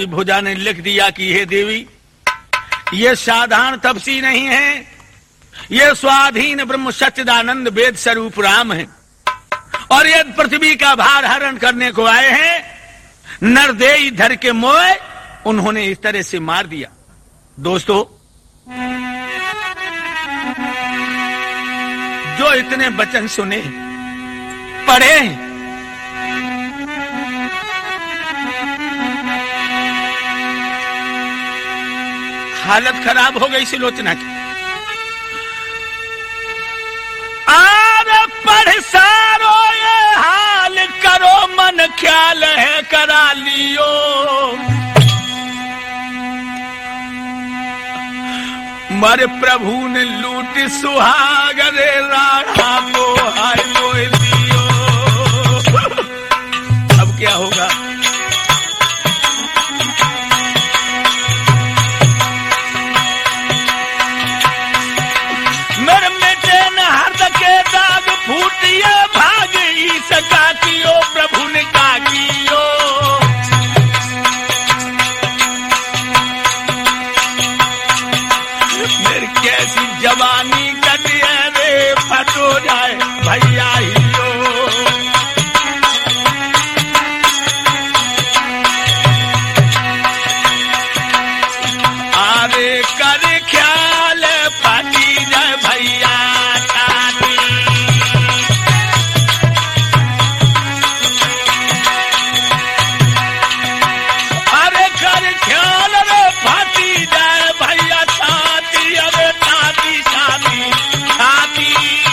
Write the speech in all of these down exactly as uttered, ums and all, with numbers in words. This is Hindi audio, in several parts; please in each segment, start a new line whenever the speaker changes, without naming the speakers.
की भुजा ने लिख दिया कि हे देवी, ये साधारण तपसी नहीं है, ये स्वाधीन ब्रह्म सच्चिदानंद वेद स्वरूप राम है, और ये पृथ्वी का भार हरण करने को आए हैं। नरदेई धर के मोए उन्होंने इस तरह से मार दिया। दोस्तों, जो इतने वचन सुने पढ़े, हालत खराब हो गई सुलोचना की। आर पढ़ सारो ये हाल करो, मन ख्याल है करा लियो। मर प्रभु ने लूट सुहागरे राणा को हाय मोह दियो। अब क्या होगा? मेरे बेटे ने हृदय के दाग फूटिए, भाग ही सका कियो, प्रभु ने का कियो। मेरी कैसी जवानी कटिए रे, फटो जाए भैया हियो। आरे कर ख्याल फटी जाए भैया छाती। अरे कर ख्याल रे फटी जाए भैया छाती। अरे छाती छाती छाती।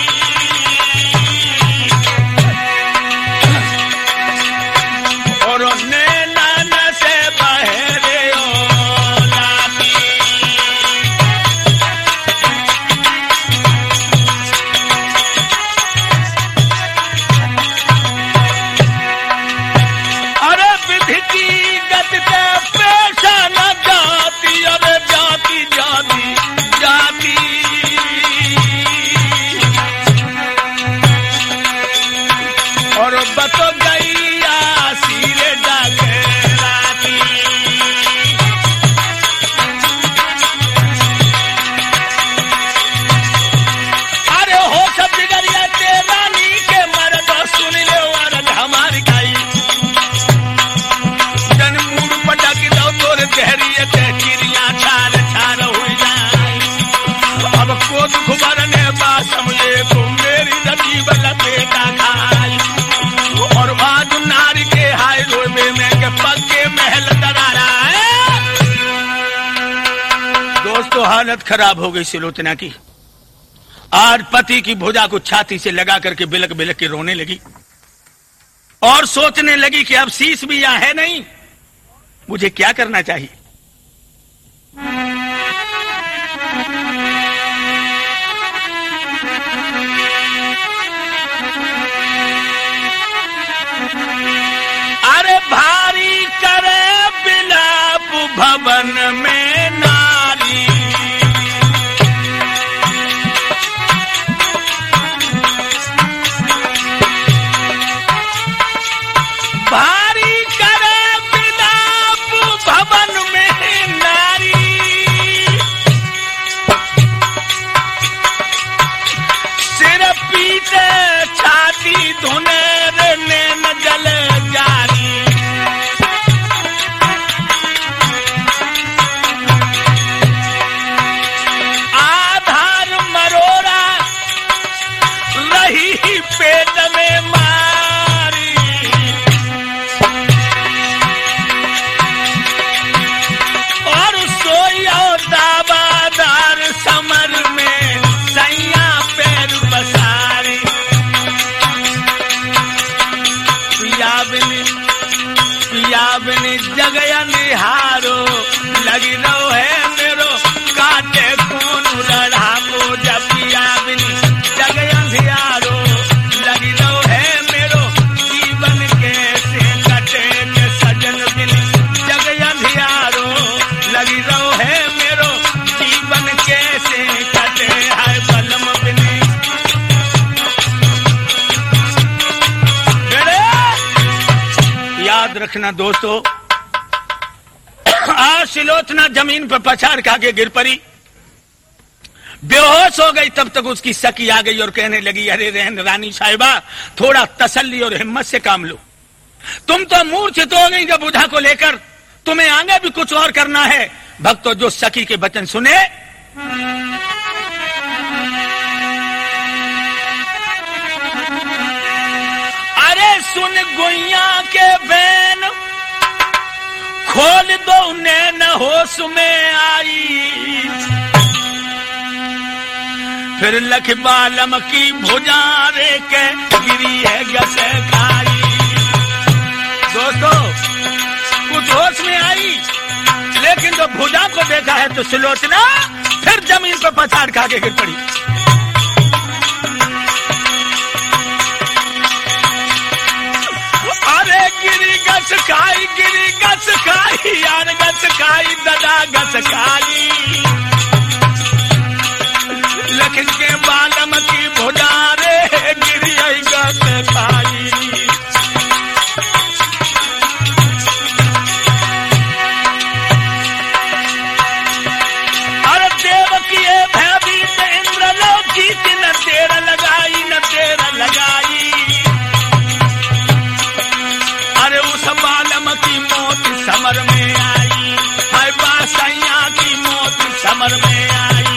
और नैना न से बहरे ओ लाती। अरे विधि की गति पे पेशा न जाती। अरे जाती जाती जाती। और बतो गई आसीरे जाके राती। अरे हो सब बिगड़िया देवानी के मर्द, सुन ले औरत हमारी गाई। जन मूड पटक दो तोर गहरी ते चिड़िया छाल छाल हुई जाए। अब को दुख भरने बा समझे तुम मेरी नदी लपेटा खाई। और बाद नारी के हाय रोबे में के पक्के महल दरारा है। दोस्तों, हालत खराब हो गई सुलोचना की। आज पति की भुजा को छाती से लगा करके बिलक बिलक के रोने लगी और सोचने लगी कि अब शीश भी यहां है नहीं, मुझे क्या करना चाहिए। अरे भारी करे बिलाप भवन में नारी। भारी करे बिलाप भवन में नारी। सिर पीटे छाती धुने नैन जल जारी। आधार मरोरा रही पेट में मारी। और सोया दाबादार समर में सैया पैर बसारी। पियाबिनी पियाबिनी जगया निहारो, लगी रहो है मेरो काटे कौन रढ़ाको। जब पियाबिनी जगया निहारो, लगी रहो है मेरो जीवन कैसे कटे। के सजन बिनी जगया निहारो, लगी रहो है मेरो जीवन कैसे कटे। है बलम बिनी याद रखना दोस्तों, सुलोचना जमीन पर पछाड़ खा के गिर पड़ी, बेहोश हो गई। तब तक उसकी सखी आ गई और कहने लगी, अरे रहन रानी साहिबा, थोड़ा तसल्ली और हिम्मत से काम लो। तुम तो मूर्छित हो गई जब बुधा को लेकर, तुम्हें आगे भी कुछ और करना है। भक्तों, जो सखी के वचन सुने, अरे सुन गुइया के बैन, खोल दो नैन होश में आई। फिर लख बालम की भुजा रे के गिरी है गस खाई। दोस्तों, कुछ होश में आई, लेकिन जब भुजा को देखा है तो सुलोचना फिर जमीन पर पछाड़ खा के गिर पड़ी। अरे गिरी गस खाई, गिरी गस खाई, यार गस खाई, दादा गस खाई। लखन के बालम की भुजा रे गिरी गस खाई। अरे देव की भयभीत इंद्र लोकी न तेरा लगाई, न तेरा लगाई। अरे उस बालम की मौत समर में आई, हाय बासैया की मौत समर में आई।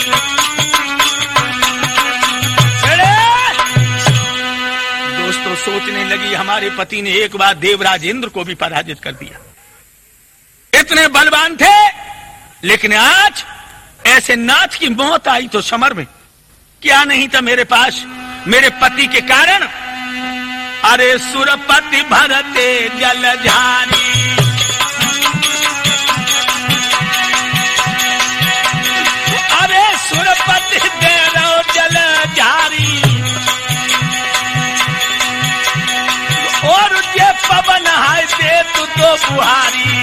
दोस्तों, सोचने लगी, हमारे पति ने एक बार देवराज इंद्र को भी पराजित कर दिया, इतने बलवान थे, लेकिन आज ऐसे नाथ की मौत आई तो समर में क्या नहीं था मेरे पास, मेरे पति के कारण। अरे सुरपति भरते जलधारी, अरे सुरपति देरो जलधारी। और ये पवन हाय दे तू तो बुहारी।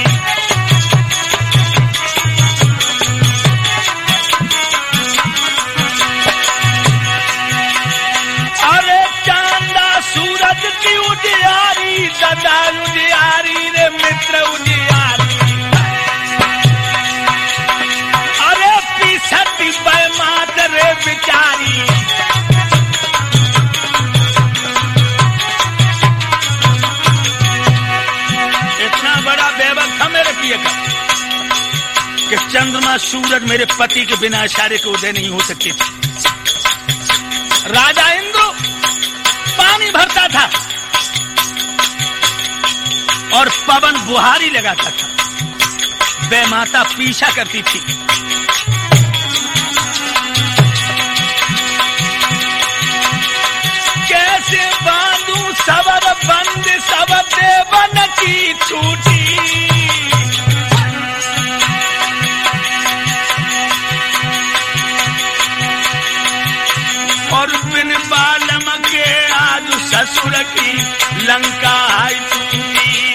अरे चांदा सूरज की उजियारी, दादा उजियारी रे मित्र उजियारी। अरे पीछती बैमात रे बिचारी। इतना बड़ा बेवक था मेरे पिए का कि चंद्रमा सूरज मेरे पति के बिना इशारे के उदय नहीं हो सकती थी। राजा इंद्र पानी भरता था और पवन बुहारी लगाता था, बेमाता पीछा करती थी। कैसे बांधू सबर बंद, सब देवन की छूटी। और बिन बालम के आज ससुर की लंका आई टूटी।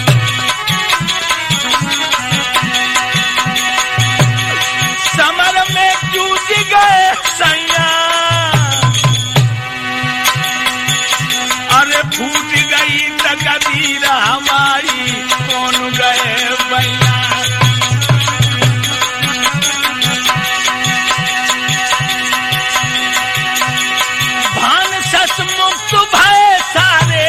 समर में जूझ गए सैया, अरे फूट गई तकदीर हमारी, कौन गए भैया। मुक्त भय सारे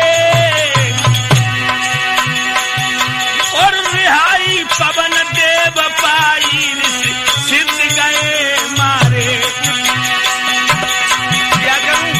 और रिहाई पवन देव पाई, सिद्ध गए मारे। क्या करूं,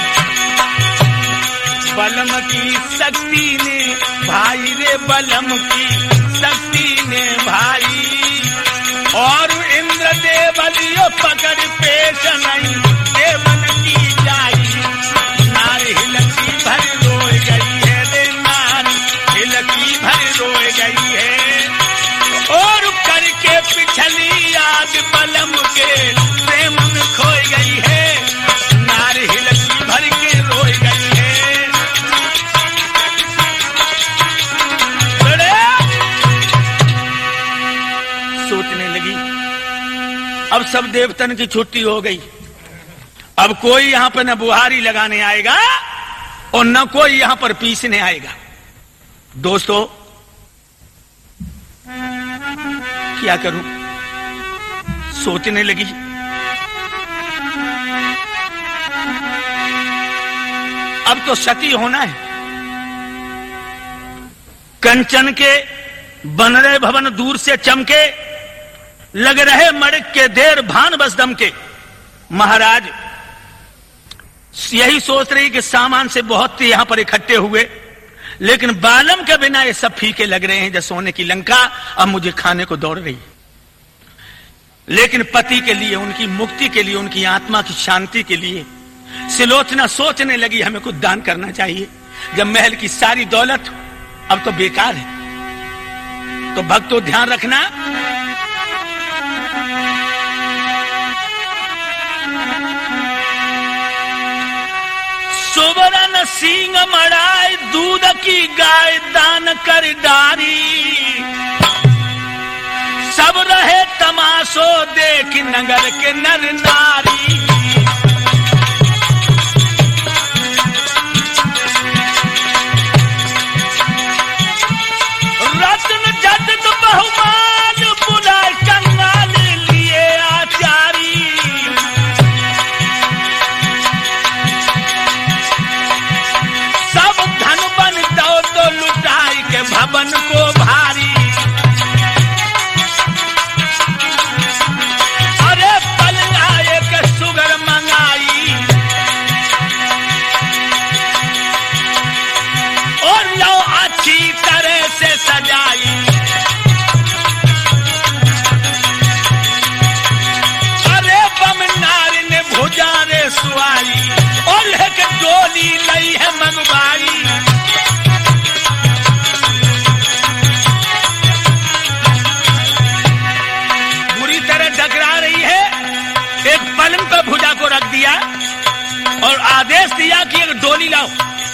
बलम की शक्ति ने भाई रे, बलम की शक्ति ने भाई। और इंद्र देव लियो पकड़ पेश नहीं, देवन की जाई। नारी हिलकी भर रोए गई है रे, नारी हिलकी भर रोए गई है। और करके पिछली याद बलम के प्रेम में खोई गई है, नारी हिलकी भर के रोए गई है। सोचने लगी, अब सब देवतन की छुट्टी हो गई, अब कोई यहां पर न बुहारी लगाने आएगा और न कोई यहां पर पीसने आएगा। दोस्तों, क्या करूं? सोचने लगी। अब तो सती होना है। कंचन के बन रहे भवन दूर से चमके, लग रहे मड़क के देर भान बस दम के। महाराज यही सोच रही कि सामान से बहुत यहां पर इकट्ठे हुए, लेकिन बालम के बिना ये सब फीके लग रहे हैं जैसे सोने की लंका। अब मुझे खाने को दौड़ रही है, लेकिन पति के लिए, उनकी मुक्ति के लिए, उनकी आत्मा की शांति के लिए सिलोचना सोचने लगी हमें कुछ दान करना चाहिए। जब महल की सारी दौलत अब तो बेकार है। तो भक्तों ध्यान रखना, सुवर्ण सींग मड़ाए दूध की गाय दान कर डारी। सब रहे तमाशो देख नगर के नर नारी। रत्न जटित बहुमान बुलाए कंगाल लिए आचारी। सब धन बन दो तो लुटाई के भवन को भारी। अरे पल आए के सुगर मंगाई और लो अच्छी तरह से सजाई। अरे बमनार ने भुजारे सुआई और लेके डोली लई है मंगवाई। बुरी तरह डगरा रही है। एक पलंग पर भुजा को रख दिया और आदेश दिया कि एक डोली लाओ।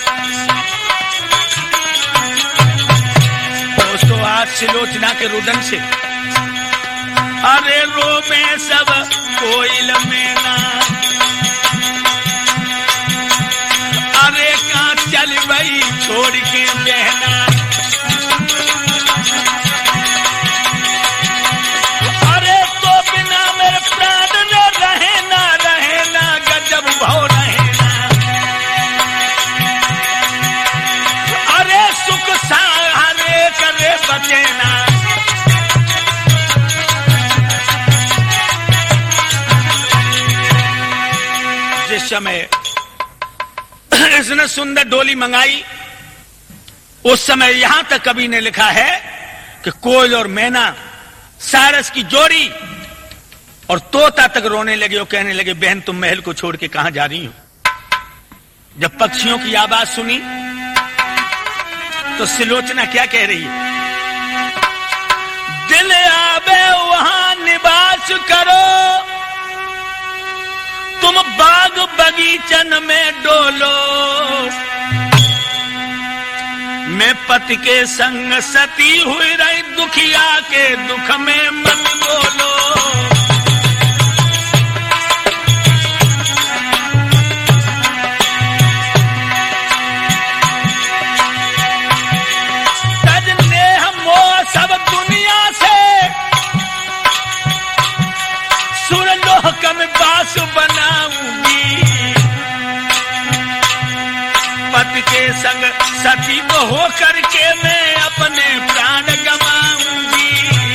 दोस्तों आज सिलोचना के रुदन से अरे रो में सब कोयल में ना। अरे कहाँ चल गई छोड़ के बहना। अरे तो बिना मेरे प्राण न रहे ना, रहे ना गजब भाव रहे ना। अरे सुख सहारे करे बचे ना। जिस समय इसने सुंदर डोली मंगाई, उस समय यहां तक कवि ने लिखा है कि कोयल और मैना, सारस की जोड़ी और तोता तक रोने लगे और कहने लगे बहन तुम महल को छोड़ के कहां जा रही हो। जब पक्षियों की आवाज सुनी तो सिलोचना क्या कह रही है? दिल आवे वहां निवास करो, तुम बाग बगीचन में डोलो। मैं पति के संग सती हुई रही, दुखिया के दुख में मन बोलो। तजने हम सब दुनिया से सुरलोक में बास बनाऊंगी। पति के संग सती को हो करके मैं अपने प्राण गवाऊंगी।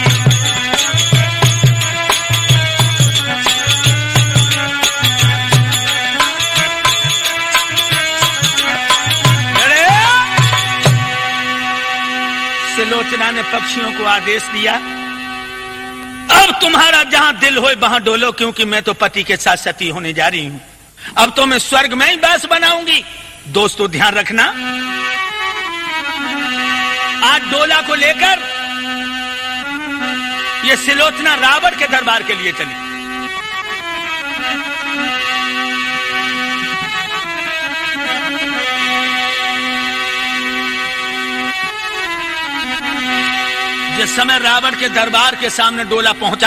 सिलोचना ने पक्षियों को आदेश दिया अब तुम्हारा जहां दिल हो वहां डोलो, क्योंकि मैं तो पति के साथ सती होने जा रही हूं। अब तो मैं स्वर्ग में ही बास बनाऊंगी। दोस्तों ध्यान रखना, आज डोला को लेकर ये सिलोचना रावण के दरबार के लिए चली। जिस समय रावण के दरबार के सामने डोला पहुंचा,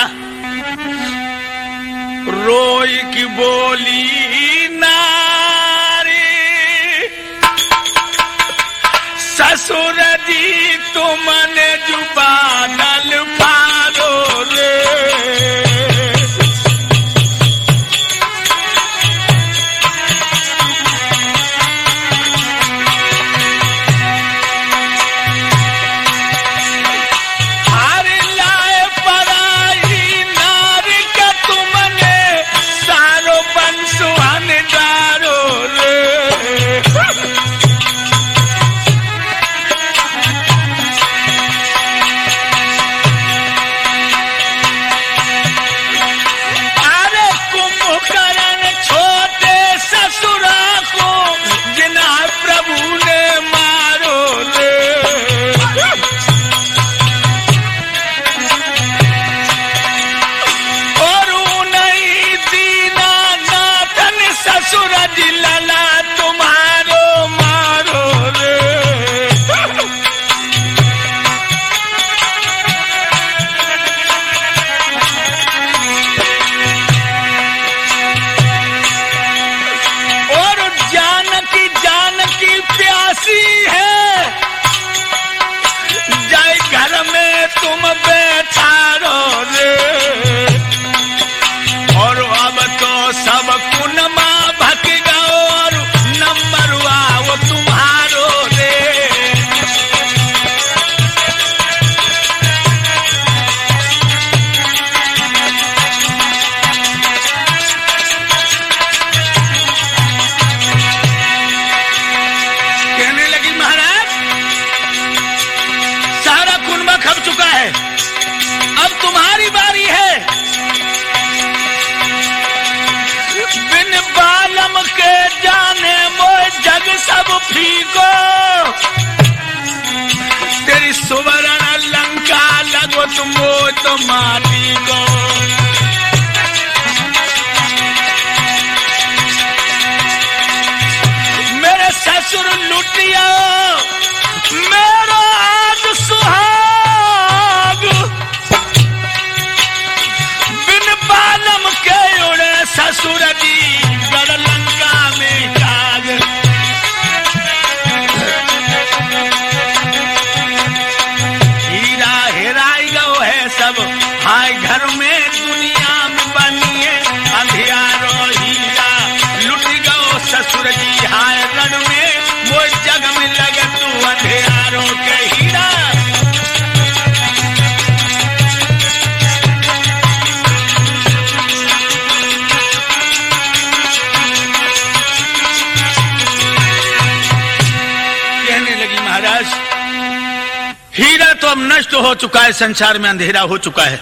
रोई की बोली नारी, ससुर जी तुमने जुबानल पारो ससुर जी लाला तुम्हारो मारो रे। और जानकी जानकी प्यासी है, जय घर में तुम बैठा रो रे। और अब तो सब कुनमा भक गो और नंबर वो तुम्हारो रे। कहने लगी महाराज सारा कुनबा खप चुका है, अब तुम्हारी बारी है। बिन बालम के जाने मोए जग सब फीको, तेरी सुवर्ण लंका लगो तुम तो माटी को। मेरे ससुर लुटिया मेरा आज सुहाग, बिन बालम के उड़े ससुर जी गढ़ लंका में काग। हीरा हेराई गो है सब हाय घर में, दुनिया में बनिए अंधियारो हीरा। लुट गो ससुर जी हाय रण में, वो जग में लगे तू अंधियारो के हीरा। महाराज हीरा तो अब नष्ट हो चुका है, संसार में अंधेरा हो चुका है।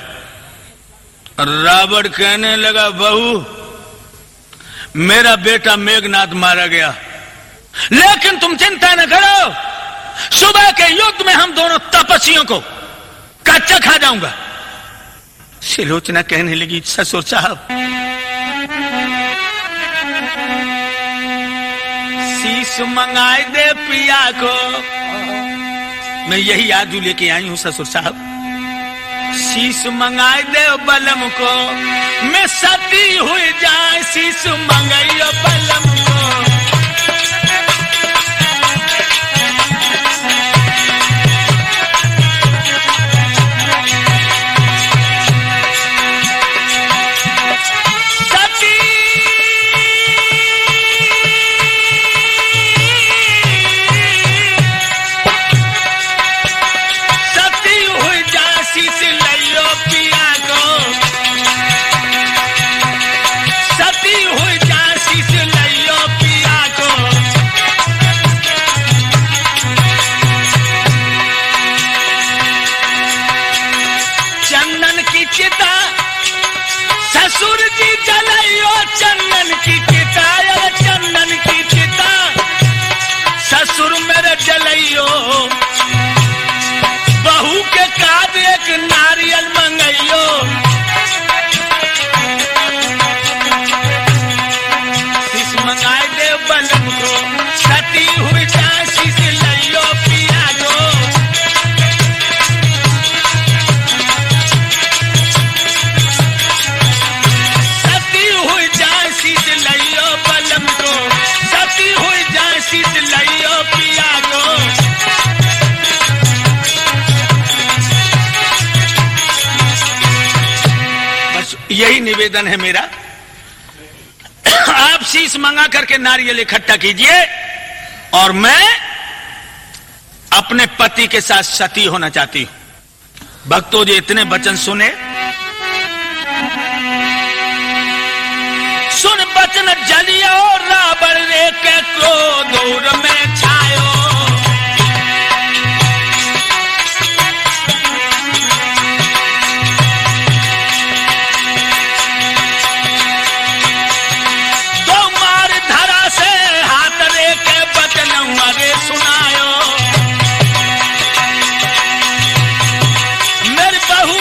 रावण कहने लगा बहू मेरा बेटा मेघनाद मारा गया, लेकिन तुम चिंता न करो, सुबह के युद्ध में हम दोनों तपस्वियों को कच्चा खा जाऊंगा। सिलोचना कहने लगी ससुर साहब शीश मंगाए दे पिया को। मैं यही आजू लेके आई हूं ससुर साहब, शीश मंगाए दे बलम को। मैं सती हुई जाए शीश मंगाइयो बलम को। ससुर जी जलाइयो चंदन की चिता, चंदन की चिता ससुर मेरे जलाइयो। बहू के काज एक नारियल मंगाइयो। शीश मंगाए दे बलम को, सती हुई जाए शीश लइयो पिया को। सती हुई जाए शीश लइयो पिया को। बस यही निवेदन है मेरा, आप शीश मंगा करके नारियल इकट्ठा कीजिए और मैं अपने पति के साथ सती होना चाहती हूं। भक्तों जी इतने वचन सुने, सुन बचन जलियो रावण रे के क्रोध में छायो। दो मार धरा से हाथ रे के बचन रे सुनायो। मेरी बहू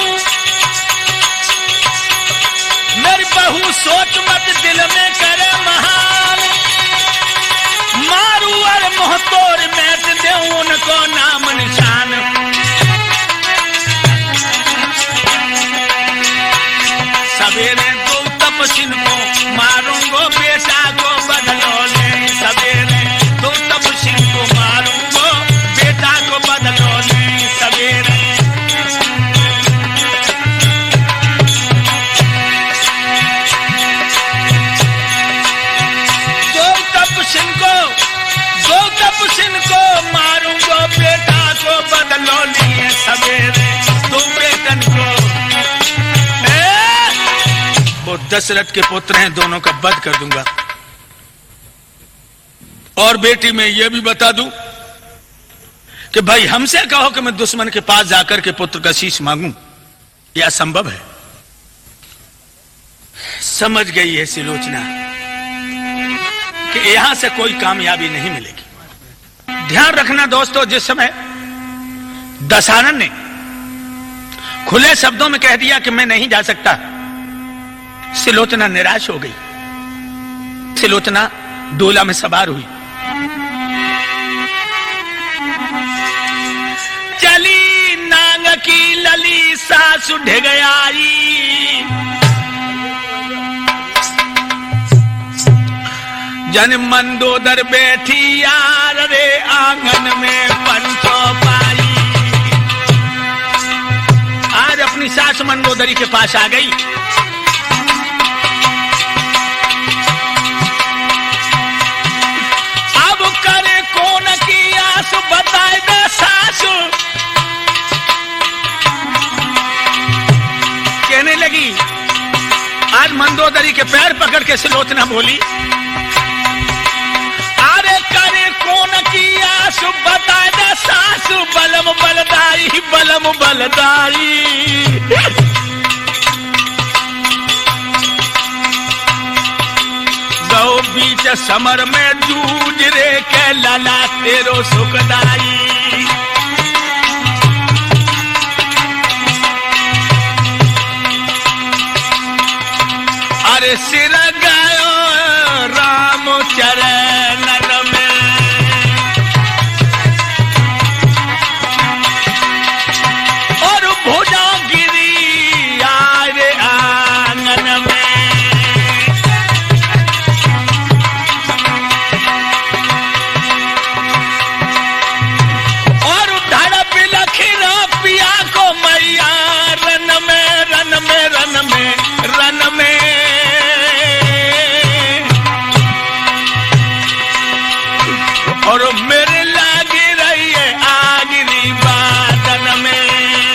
मेरी बहू सोच मत दिल में करे महान। मारू और मोहतोर मैट दे उनको नाम निशान। सवेरे दो तपस्विन को मारूंगो बेटा को बदलो ले। सवेरे दो तपस्विन को मारूंगो बेटा को बदलो ले। सवेरे दो तपस्विन को दो तपस्विन को मारूंगो बेटा को बदलो लिए। सवेरे दो बेटन को वो दशरथ के पुत्र हैं, दोनों का वध कर दूंगा। और बेटी मैं ये भी बता दूं कि भाई हमसे कहो कि मैं दुश्मन के पास जाकर के पुत्र का शीश मांगूं, यह असंभव है। समझ गई है सुलोचना कि यहां से कोई कामयाबी नहीं मिलेगी। ध्यान रखना दोस्तों, जिस समय दशानन ने खुले शब्दों में कह दिया कि मैं नहीं जा सकता, सुलोचना निराश हो गई। सुलोचना डोला में सवार हुई, चली नांग की लली सासु ढेग आई। जन मंदोदर बैठी यार रे आंगन में पंचो पाई। आज अपनी सास मंदोदरी के पास आ गई। अब करे कौन की आस बताए दे सासु। कहने लगी, आज मंदोदरी के पैर पकड़ के सुलोचना बोली, अरे करे कौन की आस बताए दे सासु। बलम बलदाई बलम बलदाई। गौ बीच समर में जूझ रे के लाला तेरो सुखदाई। अरे सिर गायो राम चरणन में। और भुजा गिरी आरे आंगन में। और धड़प लखीरा पिया को मैया रन में रन में रन में रन में। और मेरे लागे रही है आगरी बादन में।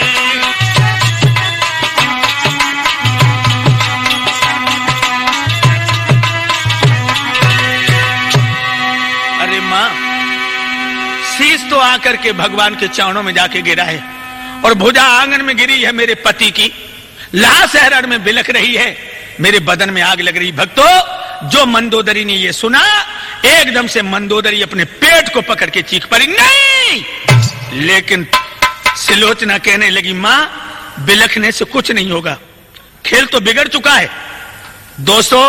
अरे मां, शीश तो आकर के भगवान के चरणों में जाके गिरा है और भुजा आंगन में गिरी है मेरे पति की। लाश हरण में बिलख रही है, मेरे बदन में आग लग रही। भक्तों, जो मंदोदरी ने ये सुना, एकदम से मंदोदरी अपने पेट को पकड़ के चीख पड़ी, नहीं। लेकिन सुलोचना कहने लगी, मां बिलखने से कुछ नहीं होगा, खेल तो बिगड़ चुका है। दोस्तों,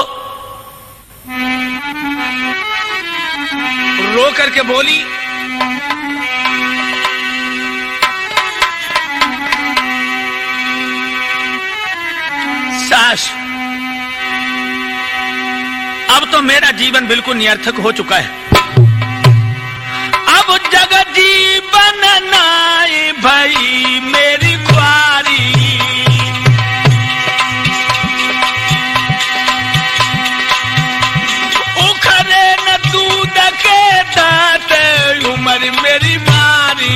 रो करके बोली, सास, अब तो मेरा जीवन बिल्कुल निरर्थक हो चुका है। अब जग जीवन नाई भई मेरी ख्वारी। उखरे न दूध के दांत उम्र मेरी मारी।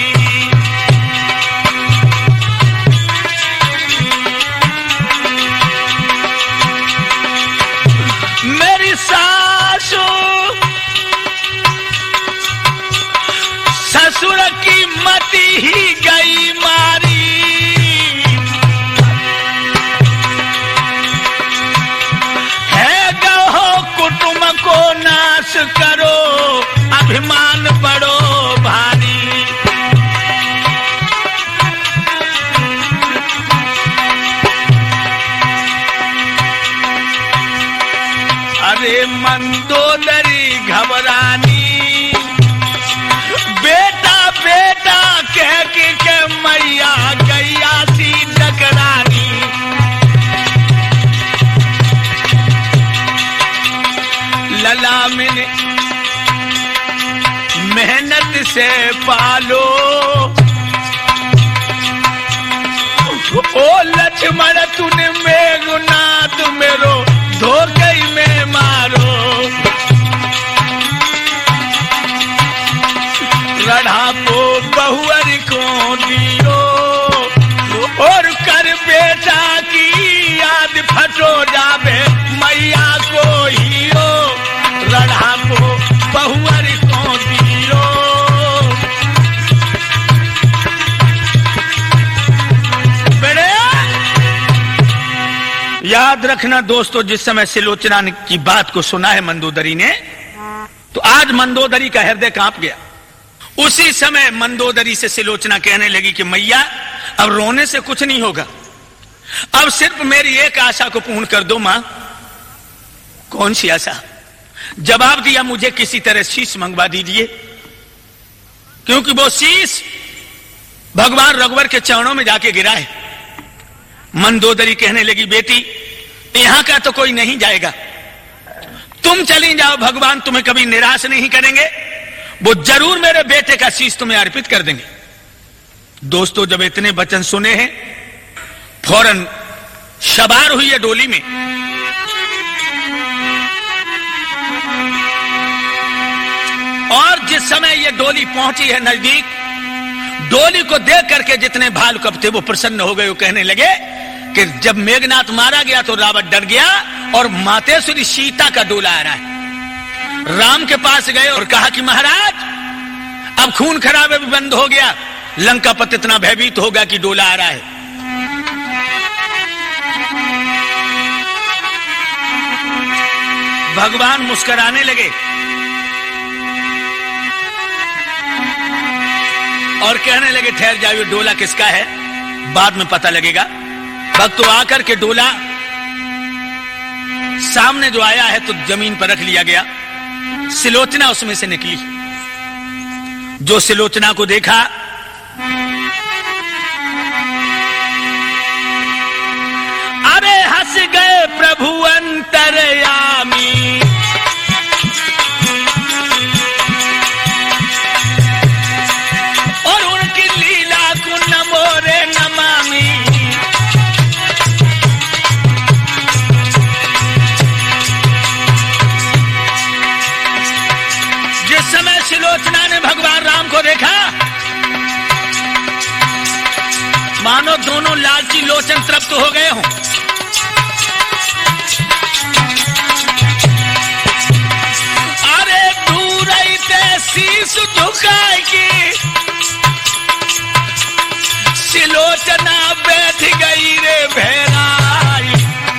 सासु ससुर की मति ही गई मारी। है गहो कुटुंब को नाश करो, अभिमान बड़ो भारी। अरे मंदोदरी घबरानी यामिनी मेहनत से पालो। ओ लक्ष्मण तूने मेघनाथ मेरो धोखे में मारो। रढ़ापो बहुअर को दियो और कर बेटा की याद फटो जावे मैया को हियो। रढ़ापो बहुअर को दियो। बेड़े याद रखना दोस्तों, जिस समय सिलोचना की बात को सुना है मंदोदरी ने, तो आज मंदोदरी का हृदय कांप गया। उसी समय मंदोदरी से सिलोचना कहने लगी कि मैया अब रोने से कुछ नहीं होगा, अब सिर्फ मेरी एक आशा को पूर्ण कर दो मां। कौन सी आशा? जवाब दिया, मुझे किसी तरह शीश मंगवा दीजिए, क्योंकि वो शीश भगवान रघुवर के चरणों में जाके गिरा है। मंदोदरी कहने लगी बेटी यहां का तो कोई नहीं जाएगा, तुम चली जाओ, भगवान तुम्हें कभी निराश नहीं करेंगे, वो जरूर मेरे बेटे का शीश तुम्हें अर्पित कर देंगे। दोस्तों जब इतने वचन सुने हैं फौरन सवार हुई है डोली में। और जिस समय ये डोली पहुंची है नजदीक, डोली को देख करके जितने भालू कब थे वो प्रसन्न हो गए। वो कहने लगे कि जब मेघनाथ मारा गया तो रावण डर गया और मातेश्वरी सीता का डोला आ रहा है। राम के पास गए और कहा कि महाराज अब खून खराबे भी बंद हो गया, लंकापति इतना भयभीत होगा कि डोला आ रहा है। भगवान मुस्कुराने लगे और कहने लगे ठहर जाओ, डोला किसका है बाद में पता लगेगा। भक्त तो आकर के डोला सामने जो आया है तो जमीन पर रख लिया गया। सिलोचना उसमें से निकली। जो सिलोचना को देखा अरे हंस गए प्रभु अंतर्यामी। और उनकी लीला को नमो रे नमामि। जिस समय सिलोचना ने भगवान राम को देखा मानो दोनों लालची लोचन तृप्त हो गए हों। अरे दूर शीश झुकाएगी सिलोचना बैठ गई रे भैराई।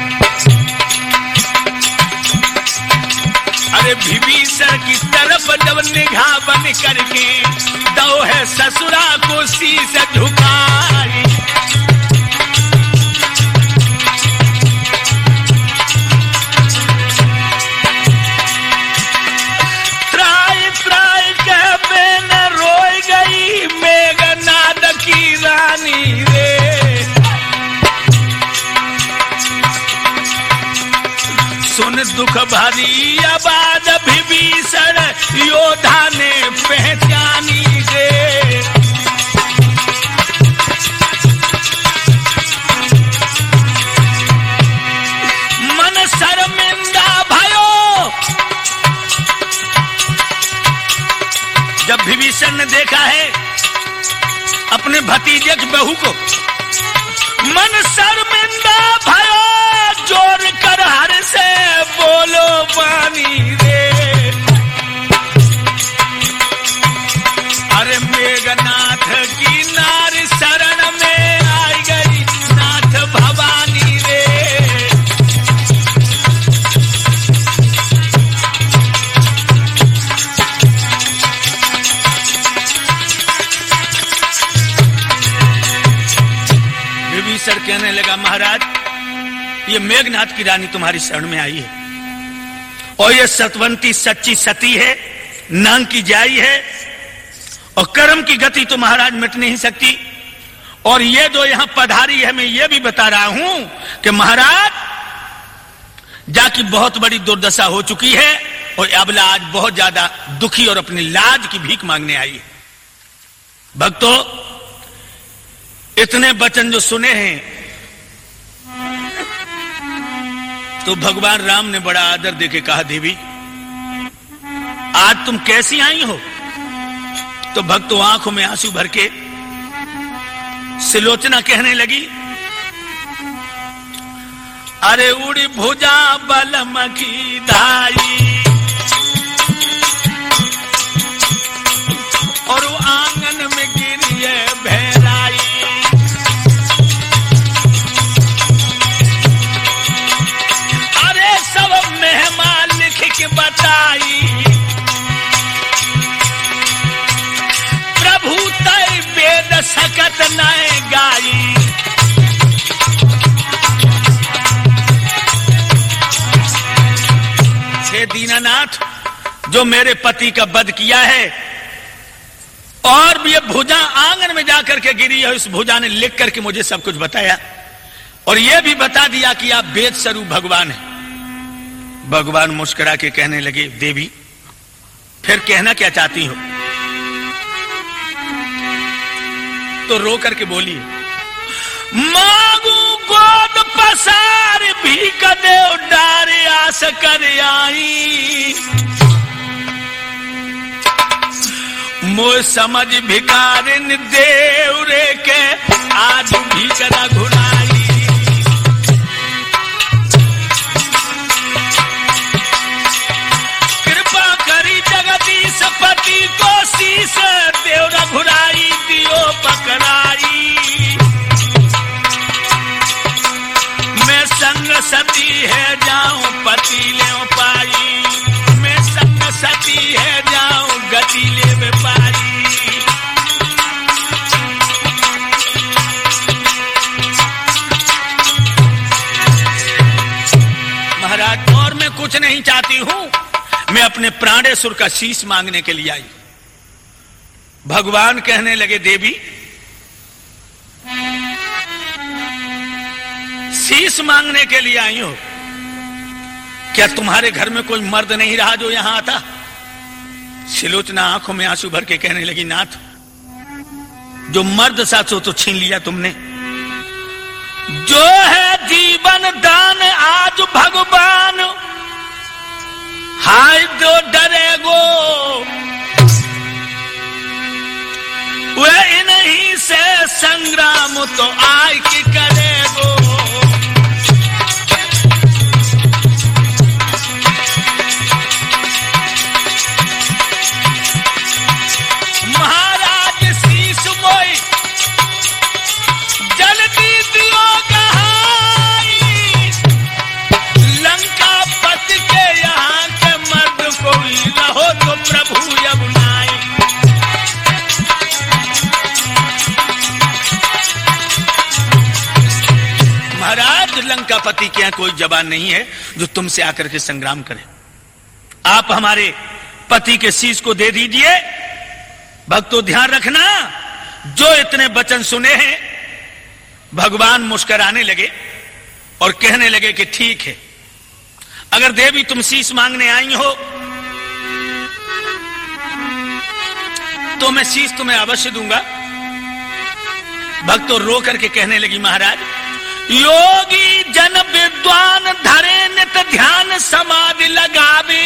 अरे विभीषण की तरफ जब निगाह बन करके दो है ससुरा को शीश झुकाई। त्राई त्राई कह बेन रोई गई मेघनाद की रानी रे। सुन दुख भरी आवाज विभीषण योद्धा ने पहचानी रे। मन शर्मिंदा भयो। जब विभीषण ने देखा है अपने भतीजे की बहू को, मन शर्मिंदा भयो जोर कर हर से बोलो पानी रे। अरे मेघनाथ की नार शरण में आई गई नाथ भवानी रे। विभीषण कहने लगा महाराज ये मेघनाथ की रानी तुम्हारी शरण में आई है और ये सतवंती सच्ची सती है, नांग की जाई है और कर्म की गति तो महाराज मिट नहीं सकती। और ये जो यहां पधारी है मैं ये भी बता रहा हूं कि महाराज जाकी बहुत बड़ी दुर्दशा हो चुकी है और अबला आज बहुत ज्यादा दुखी और अपनी लाज की भीख मांगने आई है। भक्तों, इतने वचन जो सुने हैं तो भगवान राम ने बड़ा आदर देके कहा, देवी आज तुम कैसी आई हो? तो भक्तों आंखों में आंसू भर के सिलोचना कहने लगी, अरे उड़ी भुजा बलम की धाई और वो आंगन में गिरिए भैराई, अरे सब मेहमान लिख के बताई, प्रभु तय वेद सकत नय गाई। हे दीनानाथ, जो मेरे पति का वध किया है और ये भुजा आंगन में जाकर के गिरी है, उस भुजा ने लिख करके मुझे सब कुछ बताया और ये भी बता दिया कि आप वेद स्वरूप भगवान हैं। भगवान मुस्कुरा के कहने लगे, देवी फिर कहना क्या चाहती हो? तो रो करके बोली, मांगू गोद पसार भी कदेव डारे आस कर आई, मोह समझ भिकारिन देव रे के आज भी करा घुराई। कृपा करी जगदीश पति को शीस देव घुराई दियो पकड़ाई, मैं संग सती है जाऊं पति ले पाई, मैं संग सती है जाऊं गति ले पाई। महाराज, और मैं कुछ नहीं चाहती हूं, मैं अपने प्राणेश्वर का शीश मांगने के लिए आई। भगवान कहने लगे, देवी शीश मांगने के लिए आई हो? क्या तुम्हारे घर में कोई मर्द नहीं रहा जो यहां आता? सिलोचना आंखों में आंसू भर के कहने लगी, नाथ जो मर्द साथ हो तो छीन लिया तुमने, जो है जीवन दान आज भगवान हाय दो डरेगो, वे इन्हीं से संग्राम तो आय की करेगो। महाराज शीश मोई जल्दी दियो गहाई, लंका पति के यहाँ के मर्द कोई रहो तो प्रभु यमुनाई। महाराज लंकापति के यहाँ कोई जवान नहीं है जो तुमसे आकर के संग्राम करे, आप हमारे पति के शीश को दे दीजिए। भक्तों ध्यान रखना, जो इतने वचन सुने हैं भगवान मुस्कुराने लगे और कहने लगे कि ठीक है, अगर देवी तुम शीश मांगने आई हो तो मैं शीश तुम्हें अवश्य दूंगा। भक्तों रो करके कहने लगी, महाराज योगी जन विद्वान धरे नित ध्यान समाधि लगावे,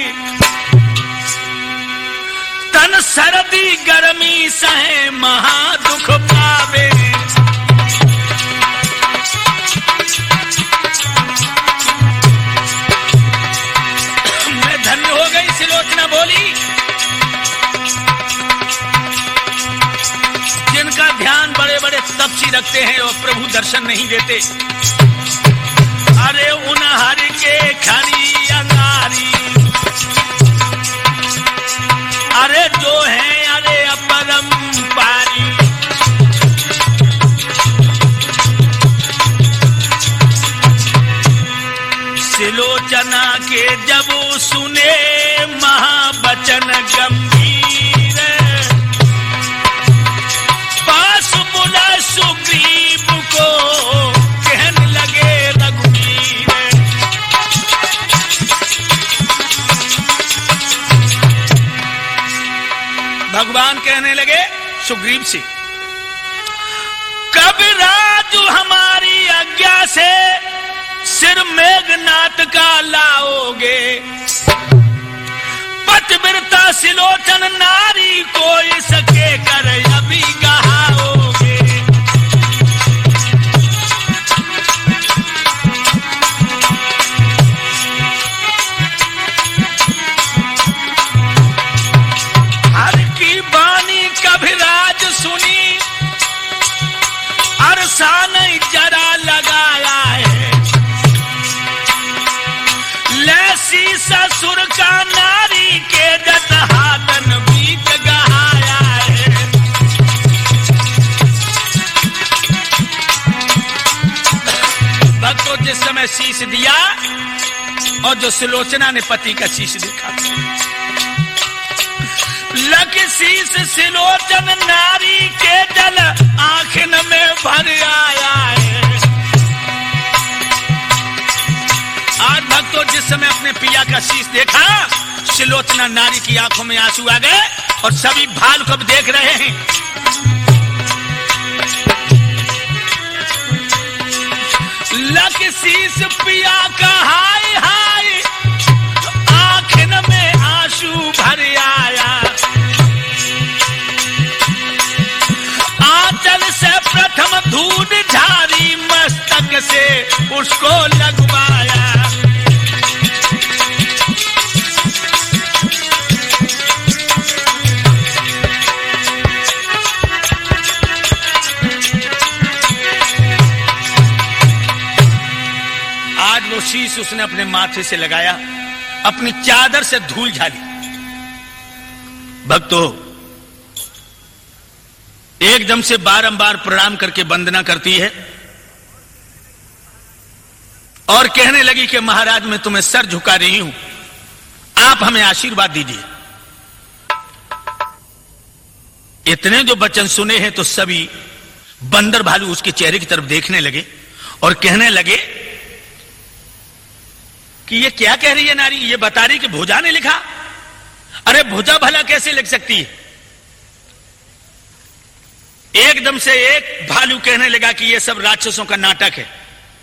तन सर्दी गर्मी सहे महा दुख पावे। मैं धन्य हो गई, सिलोचना बोली, जिनका ध्यान बड़े बड़े तपसी रखते हैं और प्रभु दर्शन नहीं देते। अरे उन हरि के खरी अंगारी, अरे जो है अरे अपरंपारी, सिलोचना के जब सुने महावचन गंभीर, पास बुला सुग्रीव को कहने लगे रघुवीर, भगवान कहने लगे सुग्रीव से, कविराज हमारी आज्ञा से सिर मेघनाथ का लाओगे, पतिव्रता सिलोचन नारी कोई सके कर अभी गहाओगे। हर की बानी कभिराज सुनी, अरसा नहीं जरा लगाया है, लैसी ससुर का नारी के जत हाथन बीत गहाया है। भक्तों, जिस समय शीश दिया और जो सुलोचना ने पति का शीश देखा, लग शीश सिलोचन नारी के जल आंखन में भर आया है। आज भक्तों, जिस समय अपने पिया का शीश देखा, सिलोचना नारी की आंखों में आंसू आ गए और सभी भाल को देख रहे हैं। लग शीश पिया का हाय हाय, आंखन में आंसू भर आया। आंचल से प्रथम धूल झारी, मस्तक से उसको लगवाया। आज वो शीश उसने अपने माथे से लगाया, अपनी चादर से धूल झाली। भक्तों, एकदम से बारंबार प्रणाम करके वंदना करती है और कहने लगी कि महाराज, मैं तुम्हें सर झुका रही हूं, आप हमें आशीर्वाद दीजिए। इतने जो वचन सुने हैं तो सभी बंदर भालू उसके चेहरे की तरफ देखने लगे और कहने लगे कि ये क्या कह रही है नारी, ये बता रही कि भुजा ने लिखा। अरे भुजा भला कैसे लिख सकती है? एकदम से एक भालू कहने लगा कि ये सब राक्षसों का नाटक है।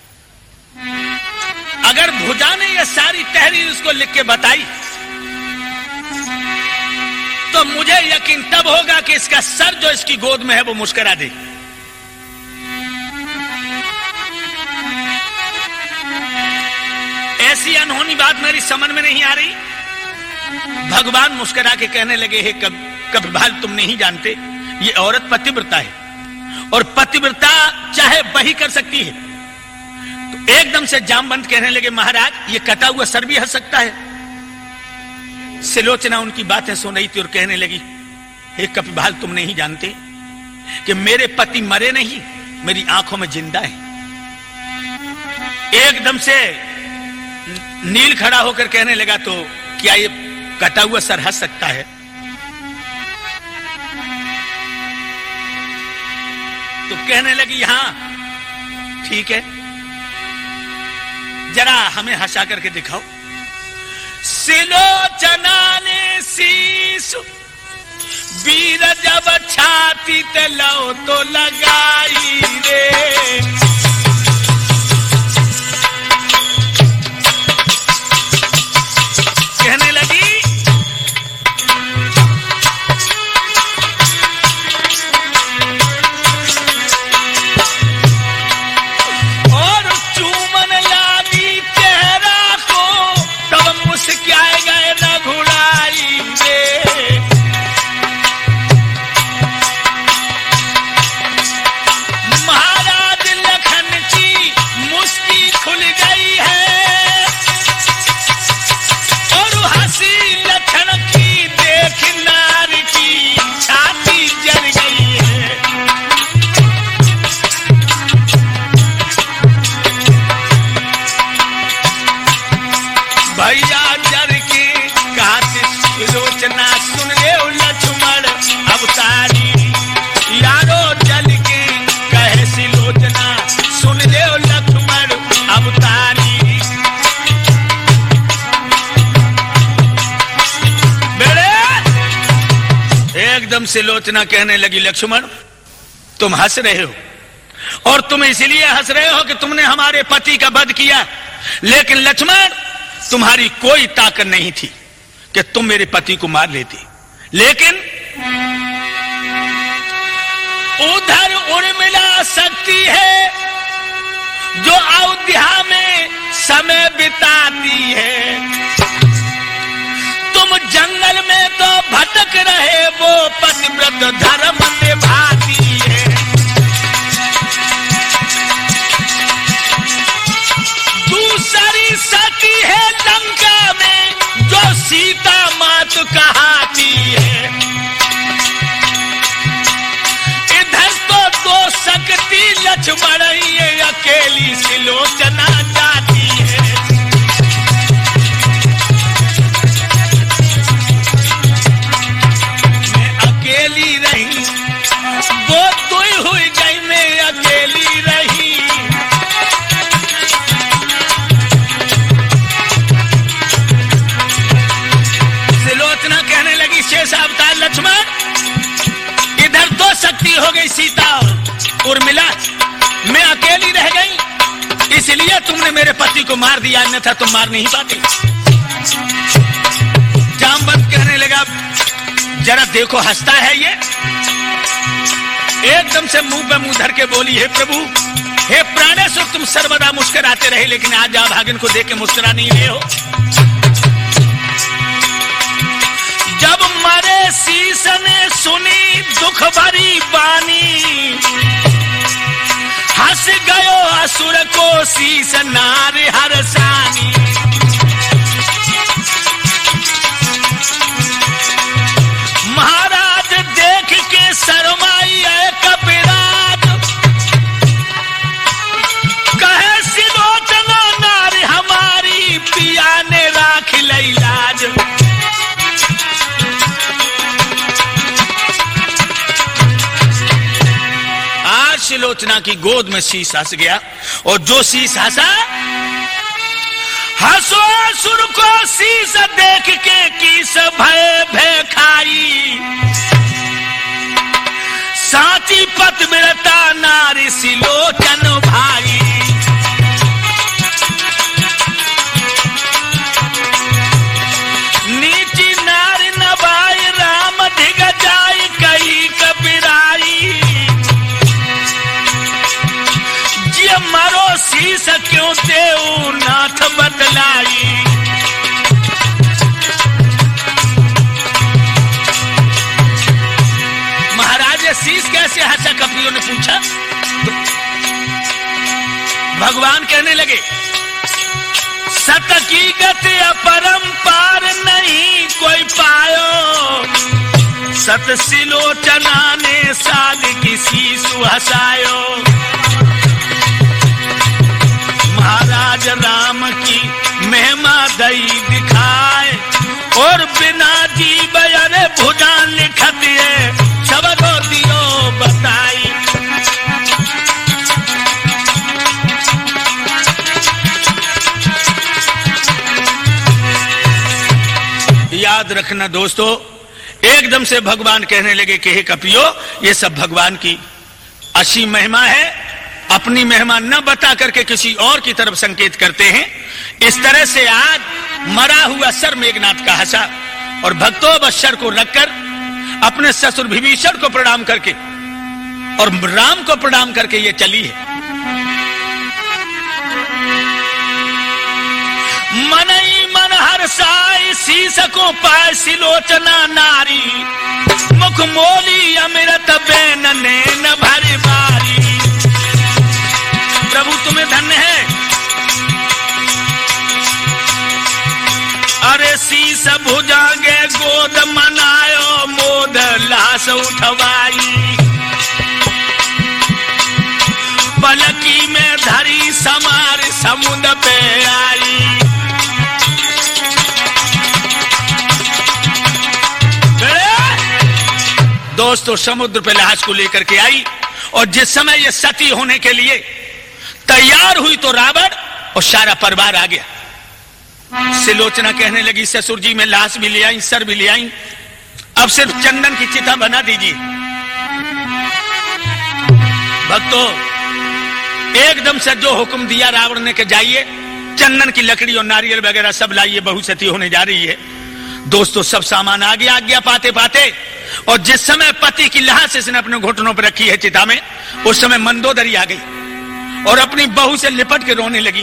अगर भुजा ने ये सारी तहरीर उसको लिख के बताई तो मुझे यकीन तब होगा कि इसका सर जो इसकी गोद में है वो मुस्कुरा दे। ऐसी अनहोनी बात मेरी समझ में नहीं आ रही। भगवान मुस्कुरा के कहने लगे, हे कब कभिभाल, तुम नहीं जानते ये औरत पतिव्रता है और पतिव्रता चाहे वही कर सकती है। तो एकदम से जामवंत कहने लगे, महाराज ये कटा हुआ सर भी हंस सकता है। सिलोचना उनकी बातें सुन रही थी और कहने लगी, हे कपिभाल, तुम नहीं जानते कि मेरे पति मरे नहीं, मेरी आंखों में जिंदा है। एकदम से नील खड़ा होकर कहने लगा, तो क्या ये कटा हुआ सर हंस सकता है? तो कहने लगी, हां ठीक है, जरा हमें हंसा करके दिखाओ। सिलोचना ने शीश वीर जब छाती तलो तो लगाई रे, कहने लगी, और चूमन लागी चेहरा को, तब मुस्काए गए रघुराई रे। महाराज लखन की मुस्की खुल गई है और हंसी लखन की देख नार की छाती जल गई है। भैया जर के कहते सिलोचना, सुन ले लक्ष्मण अवतारी, यारो जल के कहे सिलोचना, सुन ले लक्ष्मण अवतारी। एकदम से लोचना कहने लगी, लक्ष्मण तुम हंस रहे हो, और तुम इसलिए हंस रहे हो कि तुमने हमारे पति का वध किया, लेकिन लक्ष्मण तुम्हारी कोई ताकत नहीं थी कि तुम मेरे पति को मार लेती। लेकिन उधर उर्मिला शक्ति है जो अयोध्या में समय बिताती है। तुम जंगल में तो भटक रहे, वो पतिव्रत धर्म निभाती है। दूसरी सती है लंका में जो सीता मात कहाती है। इधर तो दो शक्ति लक्ष्मण ये अकेली सिलोचना जाती है। मैं अकेली रही, वो दुई हुई गई, मैं अकेली रही। सिलोचना कहने लगी, शेष अवतार लक्ष्मण, इधर दो शक्ति हो गई सीता और उर्मिला, मैं अकेली रह गई, इसलिए तुमने मेरे पति को मार दिया, अन्यथा तुम मार नहीं पाती। जामवंत कहने लगा, जरा देखो हंसता है ये। एकदम से मुंह पे मुंह धर के बोली, हे प्रभु, हे प्राणेश्वर, तुम सर्वदा मुस्कुराते रहे, लेकिन आज आप भागिन को देख के मुस्कुरा नहीं रहे हो। जब मरे शीश ने सुनी दुख भरी बानी, हंस गयो असुर को शीश नार हरसानी। महाराज देख के शरमाई है कपिराज, कहे सिलोचना नारी हमारी, पिया ने राख लई लाज। सिलोचना की गोद में शीश हंस गया, और जो शीश हंसा, हंसो असुर को शीश देख के किस भय भय खाई। साची पतिव्रता नारी सिलोचन भाई। नीची नारी नवाई राम धिग जाई, कई कपिराई। मारो शीश क्यों देऊ नाथ बदलाई। महाराज शीश कैसे हंसा, कपियों ने पूछा। तो भगवान कहने लगे, सत की गति अपरंपार नहीं कोई पायो, सत सिलोचना ने साल की शीशु हंसायो। महाराज राम की महिमा दई दिखाए, और बिना जीव अरे भुजा लिखत है, सबको दियो बताई। याद रखना दोस्तों, एकदम से भगवान कहने लगे कि हे कपियो, ये सब भगवान की असीम महिमा है। अपनी महिमा न बता करके किसी और की तरफ संकेत करते हैं। इस तरह से आज मरा हुआ सर मेघनाथ का हंसा, और भक्तों बशर को रखकर अपने ससुर विभीषण को प्रणाम करके और राम को प्रणाम करके ये चली है। मन ही मन हर्षाई शीश को पाए सिलोचना नारी, मुख मोली अमृत बेन नैन भरी बारी। प्रभु तुम्हें धन्य है, अरे शीश भुजागे गोद मनायो, मोद लाश उठवाई। पलकी में धरी समार समुद्र पे आई। दोस्तों समुद्र पे लाश को लेकर के आई, और जिस समय ये सती होने के लिए तैयार हुई तो रावण और सारा परिवार आ गया। सिलोचना कहने लगी, ससुर जी मैं लाश भी ले आई, सर भी ले आई, अब सिर्फ चंदन की चिता बना दीजिए। भक्तों, एकदम से जो हुक्म दिया रावण ने कि जाइए चंदन की लकड़ी और नारियल वगैरह सब लाइए, बहु सती होने जा रही है। दोस्तों, सब सामान आ गया, आज्ञा पाते पाते, और जिस समय पति की लाश इसने अपने घुटनों पर रखी है चिता में, उस समय मंदोदरी आ गई और अपनी बहू से लिपट के रोने लगी।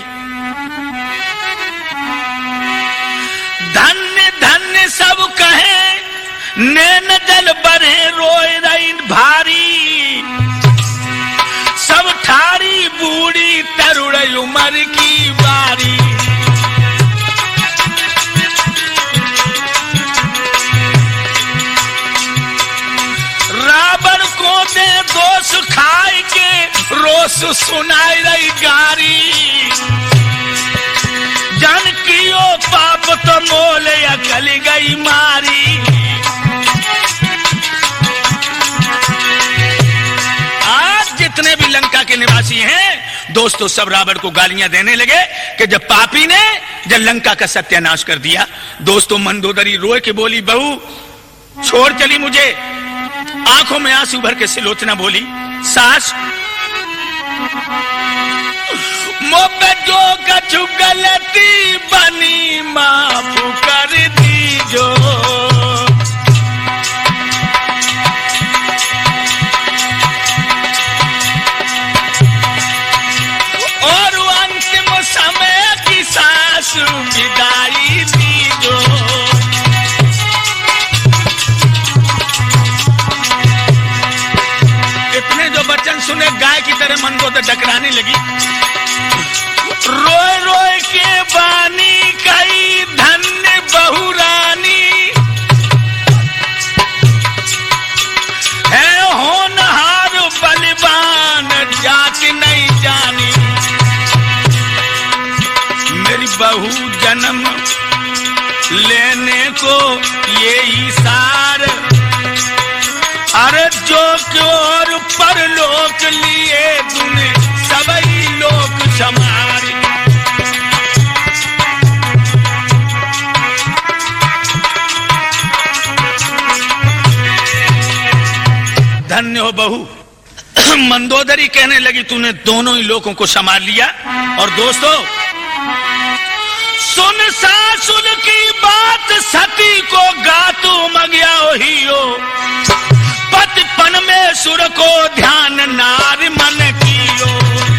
धन्य धन्य सब कहे, नैन जल बरे रोए रही भारी, सब ठारी बूढ़ी तरुण उमर की बारी। रावण को दे दोष खाए के रोष सुनाई रही गारी, जानकियो पाप तो मोल अकल गई मारी। आज जितने भी लंका के निवासी हैं दोस्तों, सब रावण को गालियां देने लगे कि जब पापी ने जब लंका का सत्यानाश कर दिया। दोस्तों, मंदोदरी रोए के बोली, बहू छोड़ चली मुझे। आंखों में आंसू भर के सिलोचना बोली, सास मोपे जो कछु गलती बनी माफ कर दीजो। और अंतिम समय की सास विदाई दीजो। इतने जो वचन सुने गाय की तरह मन को तो डकराने लगी। रोए रोए के बानी कई धन्य बहु रानी, है होनहार बलवान जात नहीं जानी। मेरी बहू जन्म लेने को ये इशार, अरे जो क्यों परलोक लिए तूने सबई लोक समारे। धन्य हो बहू। मंदोदरी कहने लगी, तूने दोनों ही लोगों को संभाल लिया। और दोस्तों, सुन सासुर की बात सती को गातू मगिया ही हो, पतिपन में सुर को ध्यान नार मन कियो।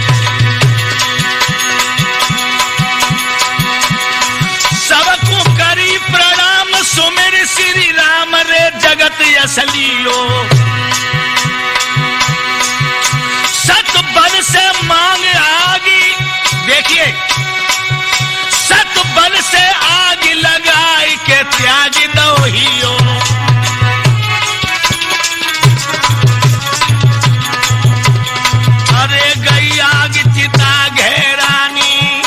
सबको करी प्रणाम सुमिर श्री राम रे जगत असलियो। सत बल से मांग आगी, देखिए सत बल से आग लगाई के त्याग दो हियो। अरे गई आग चिता घेरानी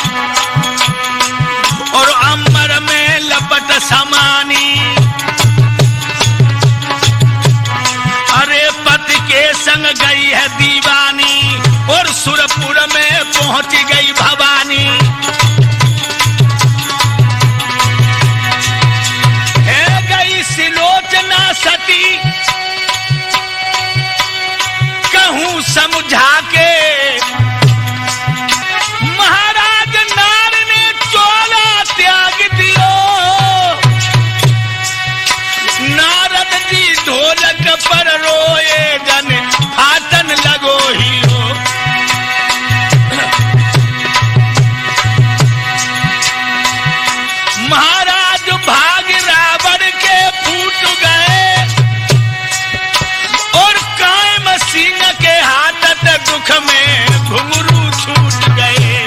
और अंबर में लपट समानी। अरे पति के संग गई है दीवानी और सुरपुर में पहुंच गई भवानी। है गई सिलोचना सती कहूं समझा के, महाराज नार ने चोला त्याग दियो। नारद जी ढोलक पर रोए जन फाटन लगो ही हो। महाराज भाग रावण के फूट गए और कायम सिंह के हाथत दुख में घुंघरू छूट गए।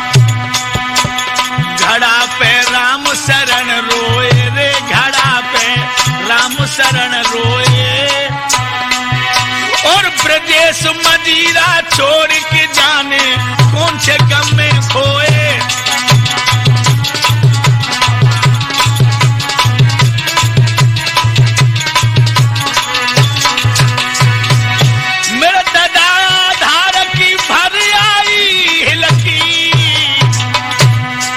घड़ा पे राम शरण रोए रे, घड़ा पे राम शरण रोए। और ब्रजेश मदिरा छोड़ के जाने कौन से गम में खोए। मेरा दादा धार की भर आई हिलकी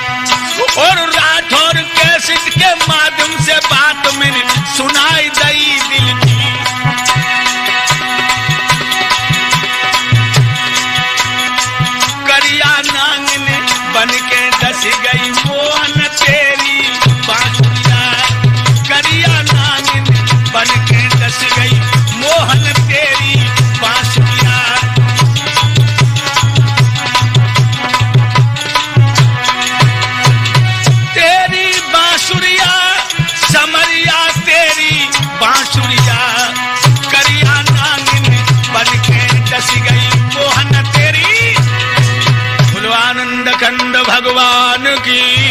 और राठौर कैसेट के माध्यम से बात मैंने सुनाई दई भगवान की।